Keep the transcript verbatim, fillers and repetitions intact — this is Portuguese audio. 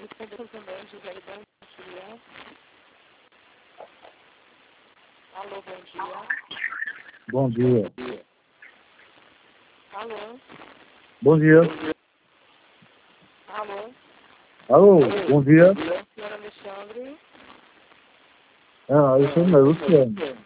também, José Bom dia. Alô, bom dia. Bom dia. Alô, Bom dia. alô. Alô, bom dia. Senhor Alexandre. Ah, eu sou meu, Luciano.